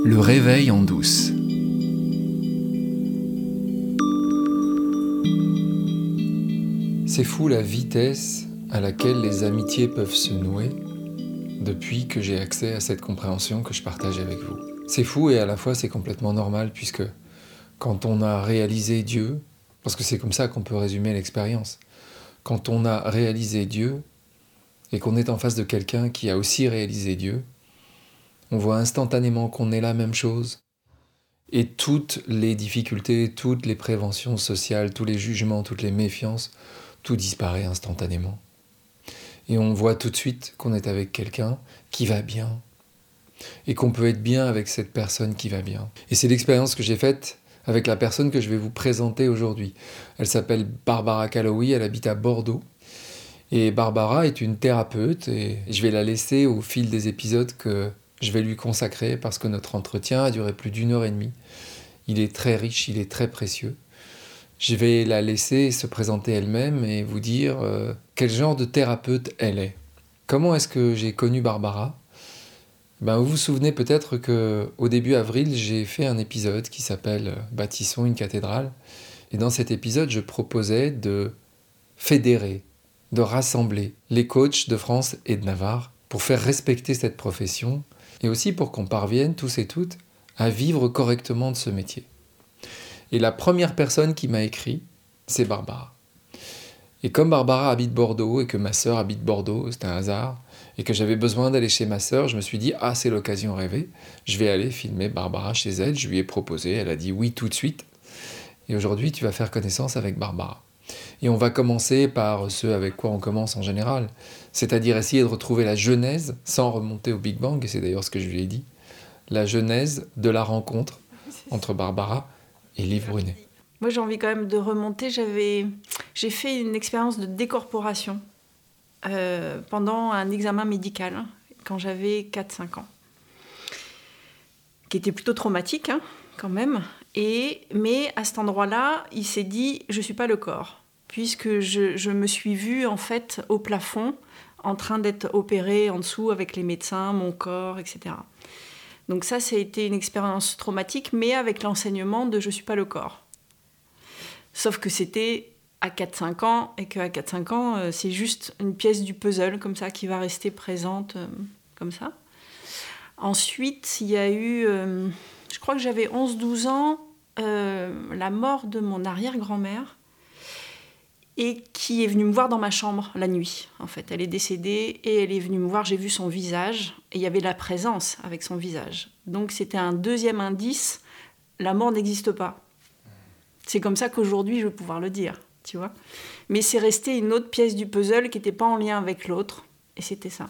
Le réveil en douce. C'est fou la vitesse à laquelle les amitiés peuvent se nouer depuis que j'ai accès à cette compréhension que je partage avec vous. C'est fou et à la fois c'est complètement normal puisque quand on a réalisé Dieu, parce que c'est comme ça qu'on peut résumer l'expérience, quand on a réalisé Dieu et qu'on est en face de quelqu'un qui a aussi réalisé Dieu, on voit instantanément qu'on est la même chose. Et toutes les difficultés, toutes les préventions sociales, tous les jugements, toutes les méfiances, tout disparaît instantanément. Et on voit tout de suite qu'on est avec quelqu'un qui va bien. Et qu'on peut être bien avec cette personne qui va bien. Et c'est l'expérience que j'ai faite avec la personne que je vais vous présenter aujourd'hui. Elle s'appelle Barbara Calloway, elle habite à Bordeaux. Et Barbara est une thérapeute et je vais la laisser au fil des épisodes que je vais lui consacrer parce que notre entretien a duré plus d'1h30. Il est très riche, il est très précieux. Je vais la laisser se présenter elle-même et vous dire quel genre de thérapeute elle est. Comment est-ce que j'ai connu Barbara ? Vous vous souvenez peut-être qu'au début avril, j'ai fait un épisode qui s'appelle « Bâtissons une cathédrale ». Et dans cet épisode, je proposais de fédérer, de rassembler les coachs de France et de Navarre pour faire respecter cette profession et aussi pour qu'on parvienne tous et toutes à vivre correctement de ce métier. Et la première personne qui m'a écrit, c'est Barbara. Et comme Barbara habite Bordeaux et que ma sœur habite Bordeaux, c'est un hasard, et que j'avais besoin d'aller chez ma sœur, je me suis dit « Ah, c'est l'occasion rêvée, je vais aller filmer Barbara chez elle ». Je lui ai proposé, elle a dit oui tout de suite. Et aujourd'hui, tu vas faire connaissance avec Barbara. Et on va commencer par ce avec quoi on commence en général, c'est-à-dire essayer de retrouver la genèse sans remonter au Big Bang, et c'est d'ailleurs ce que je lui ai dit, la genèse de la rencontre entre Barbara et Liv Brunet. Moi, j'ai envie quand même de remonter. J'ai fait une expérience de décorporation pendant un examen médical quand j'avais 4-5 ans, qui était plutôt traumatique quand même. Mais à cet endroit-là, il s'est dit « je ne suis pas le corps », puisque je me suis vue en fait au plafond en train d'être opérée en dessous avec les médecins, mon corps, etc. Donc ça a été une expérience traumatique, mais avec l'enseignement de « je ne suis pas le corps ». Sauf que c'était à 4-5 ans, et qu'à 4-5 ans, c'est juste une pièce du puzzle, comme ça, qui va rester présente, comme ça. Ensuite, il y a eu, je crois que j'avais 11-12 ans, la mort de mon arrière-grand-mère, et qui est venue me voir dans ma chambre la nuit, en fait. Elle est décédée, et elle est venue me voir, j'ai vu son visage, et il y avait la présence avec son visage. Donc c'était un deuxième indice, la mort n'existe pas. C'est comme ça qu'aujourd'hui, je vais pouvoir le dire, tu vois. Mais c'est resté une autre pièce du puzzle qui n'était pas en lien avec l'autre. Et c'était ça.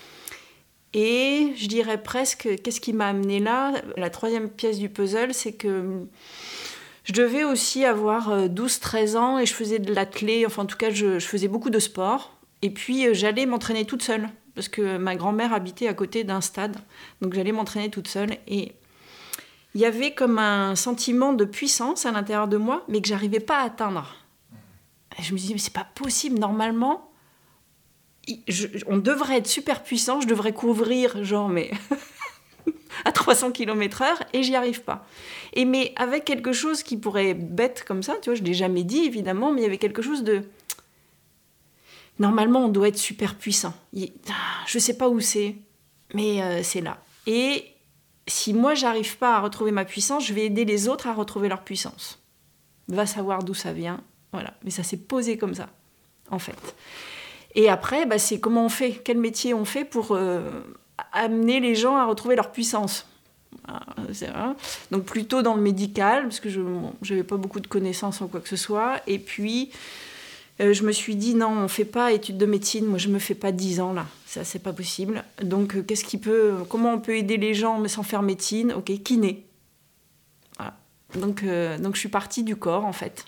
Et je dirais presque, qu'est-ce qui m'a amenée là ? La troisième pièce du puzzle, c'est que je devais aussi avoir 12-13 ans et je faisais de l'athlé. Enfin, en tout cas, je faisais beaucoup de sport. Et puis, j'allais m'entraîner toute seule. Parce que ma grand-mère habitait à côté d'un stade. Donc, j'allais m'entraîner toute seule. Et il y avait comme un sentiment de puissance à l'intérieur de moi, mais que j'arrivais pas à atteindre. Et je me disais, mais c'est pas possible, normalement, on devrait être super puissant, je devrais couvrir, genre, mais à 300 km/h, et j'y arrive pas. Mais avec quelque chose qui pourrait être bête comme ça, tu vois, je l'ai jamais dit, évidemment, mais il y avait quelque chose de... Normalement, on doit être super puissant. Je sais pas où c'est, mais c'est là. Et si moi, j'arrive pas à retrouver ma puissance, je vais aider les autres à retrouver leur puissance. Va savoir d'où ça vient. Voilà. Mais ça s'est posé comme ça, en fait. Et après, c'est comment on fait, quel métier on fait pour amener les gens à retrouver leur puissance. Donc plutôt dans le médical, parce que je n'avais pas beaucoup de connaissances en quoi que ce soit. Et puis, je me suis dit, non, on ne fait pas études de médecine. Moi, je ne me fais pas 10 ans, là. Ça, c'est pas possible. Donc, comment on peut aider les gens, mais sans faire médecine ? Ok, kiné. Voilà. Donc, je suis partie du corps, en fait.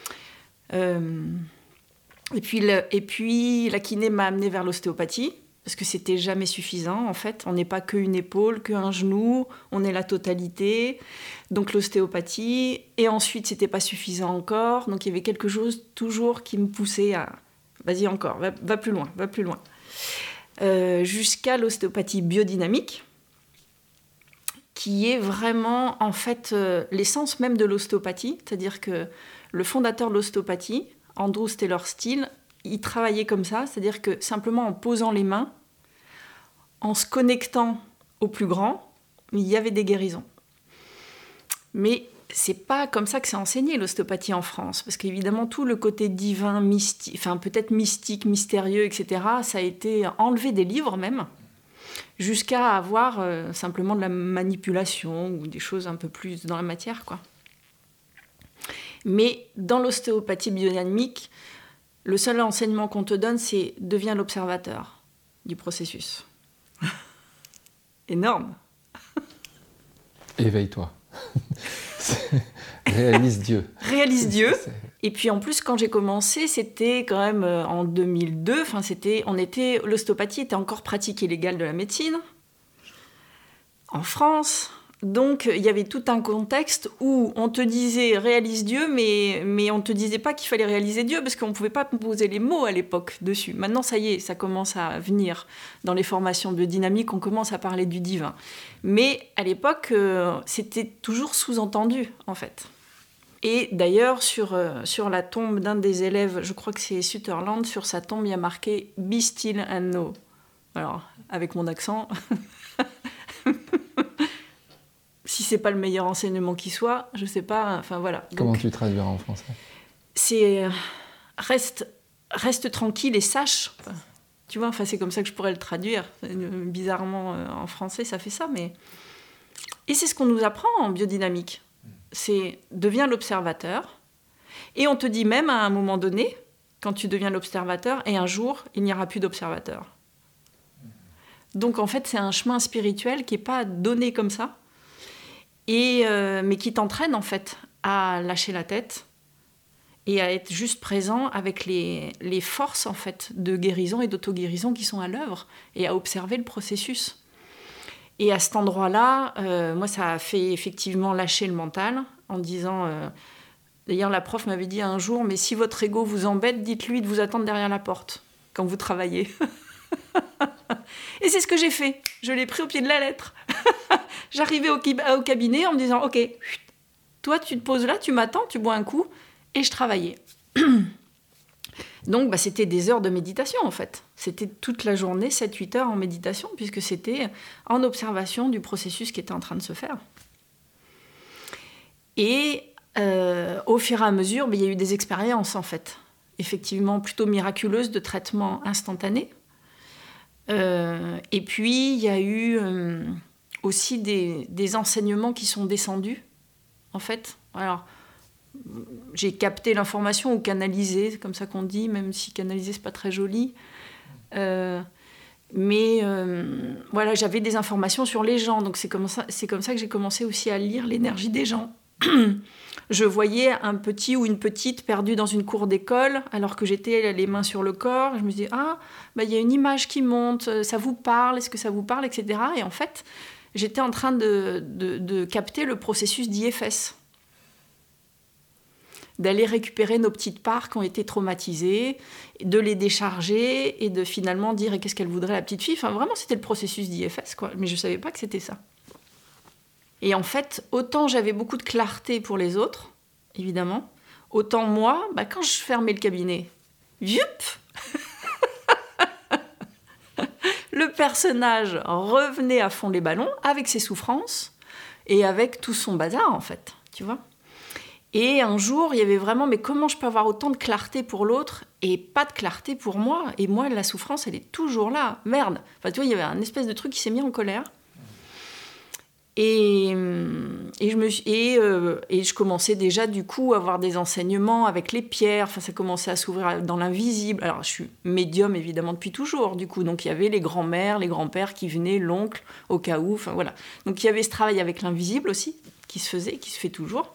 Et puis, la kiné m'a amenée vers l'ostéopathie, parce que c'était jamais suffisant, en fait. On n'est pas qu'une épaule, qu'un genou, on est la totalité. Donc l'ostéopathie, et ensuite c'était pas suffisant encore, donc il y avait quelque chose toujours qui me poussait à vas-y encore, va plus loin, jusqu'à l'ostéopathie biodynamique. qui est vraiment, en fait, l'essence même de l'ostéopathie. C'est-à-dire que le fondateur de l'ostéopathie, Andrew Taylor Still, il travaillait comme ça, c'est-à-dire que simplement en posant les mains, en se connectant au plus grand, il y avait des guérisons. Mais c'est pas comme ça que c'est enseigné l'ostéopathie en France, parce qu'évidemment tout le côté divin, mystique, enfin peut-être mystique, mystérieux, etc., ça a été enlevé des livres même, jusqu'à avoir simplement de la manipulation ou des choses un peu plus dans la matière, quoi. Mais dans l'ostéopathie biodynamique, le seul enseignement qu'on te donne, c'est deviens l'observateur du processus. Énorme. Éveille-toi. Réalise Dieu. Réalise Dieu. Et puis en plus, quand j'ai commencé, c'était quand même en 2002. Enfin, l'ostéopathie était encore pratique et légale de la médecine en France. Donc il y avait tout un contexte où on te disait réalise Dieu, mais on ne te disait pas qu'il fallait réaliser Dieu parce qu'on ne pouvait pas poser les mots à l'époque dessus. Maintenant, ça y est, ça commence à venir. Dans les formations biodynamiques, on commence à parler du divin. Mais à l'époque, c'était toujours sous-entendu, en fait. Et d'ailleurs, sur la tombe d'un des élèves, je crois que c'est Sutherland, sur sa tombe, il y a marqué « Be still and know ». Alors, avec mon accent... Si c'est pas le meilleur enseignement qui soit, je sais pas, enfin voilà. Comment tu traduiras en français ? C'est reste tranquille et sache. Enfin, tu vois, enfin c'est comme ça que je pourrais le traduire. Bizarrement en français ça fait ça, mais et c'est ce qu'on nous apprend en biodynamique. C'est deviens l'observateur. Et on te dit même à un moment donné, quand tu deviens l'observateur, et un jour il n'y aura plus d'observateur. Donc en fait c'est un chemin spirituel qui est pas donné comme ça. Mais qui t'entraîne en fait à lâcher la tête et à être juste présent avec les forces en fait de guérison et d'auto-guérison qui sont à l'œuvre et à observer le processus. Et à cet endroit-là, moi ça a fait effectivement lâcher le mental en disant... D'ailleurs la prof m'avait dit un jour, mais si votre ego vous embête, dites-lui de vous attendre derrière la porte quand vous travaillez. Et c'est ce que j'ai fait. Je l'ai pris au pied de la lettre. J'arrivais au cabinet en me disant « Ok, toi tu te poses là, tu m'attends, tu bois un coup. » Et je travaillais. Donc c'était des heures de méditation en fait. C'était toute la journée, 7-8 heures en méditation, puisque c'était en observation du processus qui était en train de se faire. Et au fur et à mesure, il y a eu des expériences en fait. Effectivement plutôt miraculeuses de traitement instantané. Et puis il y a eu aussi des enseignements qui sont descendus en fait. Alors j'ai capté l'information ou canalisé, c'est comme ça qu'on dit, même si canaliser c'est pas très joli. Mais voilà, j'avais des informations sur les gens, donc c'est comme ça que j'ai commencé aussi à lire l'énergie des gens. Je voyais un petit ou une petite perdue dans une cour d'école alors que j'étais les mains sur le corps. Je me disais, il y a une image qui monte, ça vous parle, est-ce que ça vous parle, etc. Et en fait, j'étais en train de capter le processus d'IFS. D'aller récupérer nos petites parts qui ont été traumatisées, de les décharger et de finalement dire et qu'est-ce qu'elle voudrait la petite fille. Enfin, vraiment, c'était le processus d'IFS, quoi. Mais je ne savais pas que c'était ça. Et en fait, autant j'avais beaucoup de clarté pour les autres, évidemment, autant moi, quand je fermais le cabinet, youp le personnage revenait à fond les ballons avec ses souffrances et avec tout son bazar, en fait, tu vois. Et un jour, il y avait vraiment, mais comment je peux avoir autant de clarté pour l'autre et pas de clarté pour moi ? Et moi, la souffrance, elle est toujours là. Merde. Enfin, tu vois, il y avait un espèce de truc qui s'est mis en colère. Et je commençais déjà, du coup, à avoir des enseignements avec les pierres. Enfin, ça commençait à s'ouvrir dans l'invisible. Alors, je suis médium, évidemment, depuis toujours, du coup. Donc, il y avait les grands-mères, les grands-pères qui venaient, l'oncle, au cas où. Enfin, voilà. Donc, il y avait ce travail avec l'invisible aussi, qui se faisait, qui se fait toujours.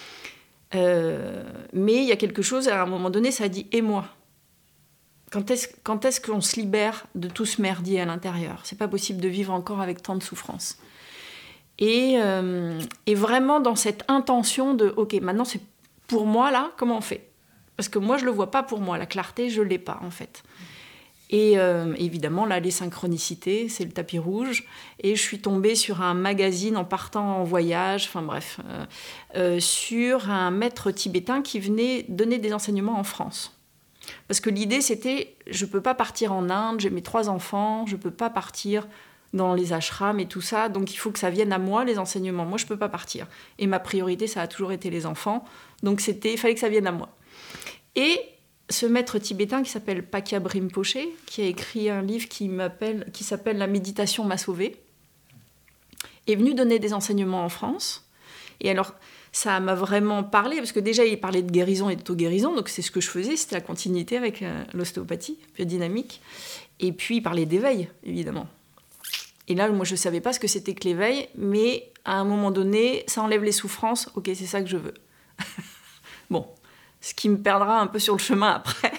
Mais il y a quelque chose, à un moment donné, ça a dit « et moi ?» Quand est-ce qu'on se libère de tout ce merdier à l'intérieur ? C'est pas possible de vivre encore avec tant de souffrance. Et vraiment dans cette intention de « ok, maintenant c'est pour moi là, comment on fait ?» Parce que moi je le vois pas pour moi, la clarté je l'ai pas en fait. Et évidemment, là, les synchronicités, c'est le tapis rouge. Et je suis tombée sur un magazine en partant en voyage, enfin bref, sur un maître tibétain qui venait donner des enseignements en France. Parce que l'idée, c'était, je ne peux pas partir en Inde, j'ai mes 3 enfants, je ne peux pas partir dans les ashrams et tout ça, donc il faut que ça vienne à moi, les enseignements. Moi, je ne peux pas partir. Et ma priorité, ça a toujours été les enfants, donc il fallait que ça vienne à moi. Et ce maître tibétain qui s'appelle Pakyab Rinpoche, qui a écrit un livre qui s'appelle « La méditation m'a sauvé », est venu donner des enseignements en France. Et alors, ça m'a vraiment parlé, parce que déjà, il parlait de guérison et d'auto-guérison, donc c'est ce que je faisais, c'était la continuité avec l'ostéopathie biodynamique. Et puis, il parlait d'éveil, évidemment. Et là, moi, je ne savais pas ce que c'était que l'éveil, mais à un moment donné, ça enlève les souffrances, ok, c'est ça que je veux. Bon, ce qui me perdra un peu sur le chemin après.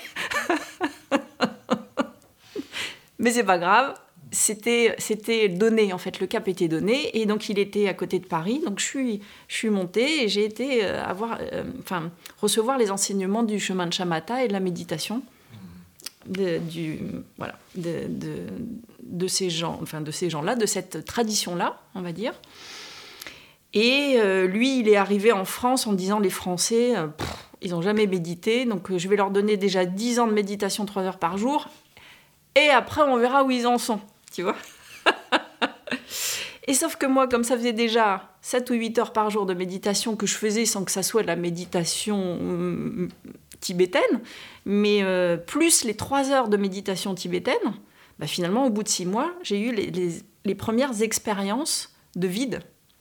Mais c'est pas grave. C'était donné, en fait, le cap était donné, et donc il était à côté de Paris, donc je suis montée et j'ai été recevoir les enseignements du chemin de Shamatha et de la méditation de ces gens-là, de cette tradition-là, on va dire. Et lui, il est arrivé en France en disant les Français, ils n'ont jamais médité, donc je vais leur donner déjà 10 ans de méditation 3 heures par jour, et après on verra où ils en sont. Tu vois. Et sauf que moi, comme ça faisait déjà 7 ou 8 heures par jour de méditation que je faisais sans que ça soit de la méditation tibétaine, mais plus les 3 heures de méditation tibétaine, bah finalement, au bout de 6 mois, j'ai eu les premières expériences de vide.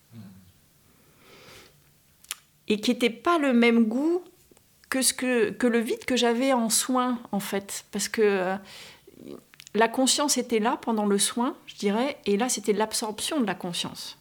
Et qui n'étaient pas le même goût que le vide que j'avais en soins, en fait. Parce que la conscience était là pendant le soin, je dirais, et là, c'était l'absorption de la conscience.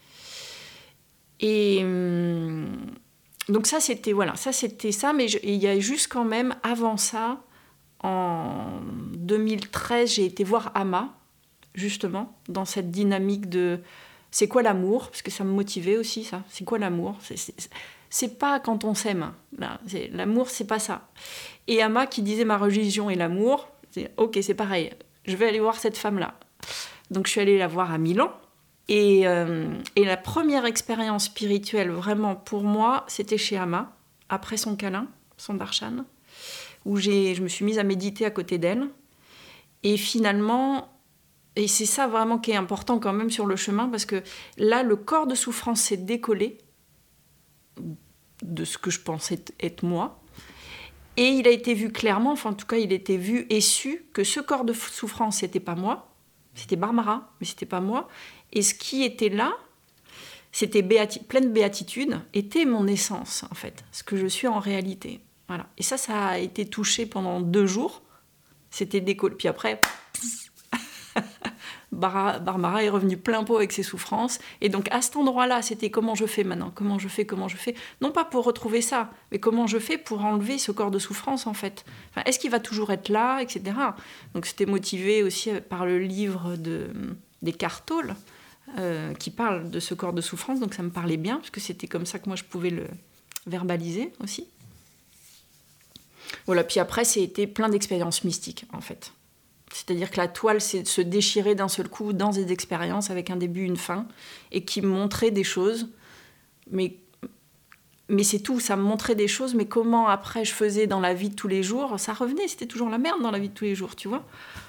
Et donc ça, c'était ça, mais il y a juste quand même, avant ça, en 2013, j'ai été voir Amma, justement, dans cette dynamique de « c'est quoi l'amour ?» Parce que ça me motivait aussi, ça. C'est quoi l'amour ? C'est pas quand on s'aime. L'amour, c'est pas ça. Et Amma qui disait « ma religion est l'amour », ok, c'est pareil, je vais aller voir cette femme-là. Donc je suis allée la voir à Milan. Et la première expérience spirituelle, vraiment pour moi, c'était chez Amma, après son câlin, son darshan, où je me suis mise à méditer à côté d'elle. Et finalement, et c'est ça vraiment qui est important quand même sur le chemin, parce que là, le corps de souffrance s'est décollé de ce que je pensais être moi. Et il a été vu clairement, enfin en tout cas il était vu et su que ce corps de souffrance, c'était pas moi, c'était Barbara, mais c'était pas moi. Et ce qui était là, c'était pleine béatitude, était mon essence en fait, ce que je suis en réalité. Voilà. Et ça a été touché pendant 2 jours, c'était décollé. Puis après, Barbara est revenue plein pot avec ses souffrances. Et donc, à cet endroit-là, c'était comment je fais maintenant ? Comment je fais ? Non pas pour retrouver ça, mais comment je fais pour enlever ce corps de souffrance, en fait ? Enfin, est-ce qu'il va toujours être là, etc. Donc, c'était motivé aussi par le livre d'Eckhart Tolle, qui parle de ce corps de souffrance. Donc, ça me parlait bien, parce que c'était comme ça que moi, je pouvais le verbaliser aussi. Voilà, puis après, c'était plein d'expériences mystiques, en fait. C'est-à-dire que la toile se déchirait d'un seul coup dans des expériences avec un début, une fin, et qui me montrait des choses. Mais c'est tout, ça me montrait des choses, mais comment après je faisais dans la vie de tous les jours, ça revenait, c'était toujours la merde dans la vie de tous les jours, tu vois.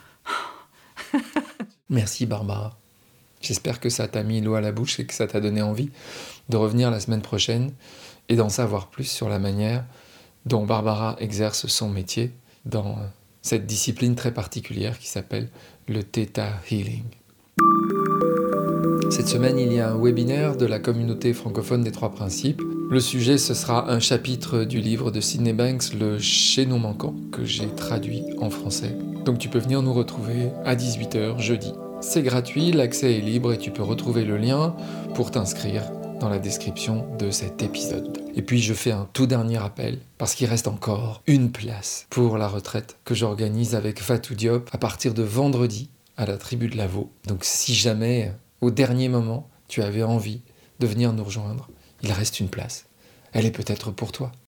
Merci Barbara. J'espère que ça t'a mis l'eau à la bouche et que ça t'a donné envie de revenir la semaine prochaine et d'en savoir plus sur la manière dont Barbara exerce son métier dans cette discipline très particulière qui s'appelle le Theta Healing. Cette semaine, il y a un webinaire de la communauté francophone des 3 principes. Le sujet, ce sera un chapitre du livre de Sydney Banks, Le chaînon manquant, que j'ai traduit en français. Donc tu peux venir nous retrouver à 18h jeudi. C'est gratuit, l'accès est libre et tu peux retrouver le lien pour t'inscrire dans la description de cet épisode. Et puis je fais un tout dernier appel, parce qu'il reste encore une place pour la retraite que j'organise avec Fatou Diop à partir de vendredi à la Tribu de Lavaux. Donc si jamais, au dernier moment, tu avais envie de venir nous rejoindre, il reste une place. Elle est peut-être pour toi.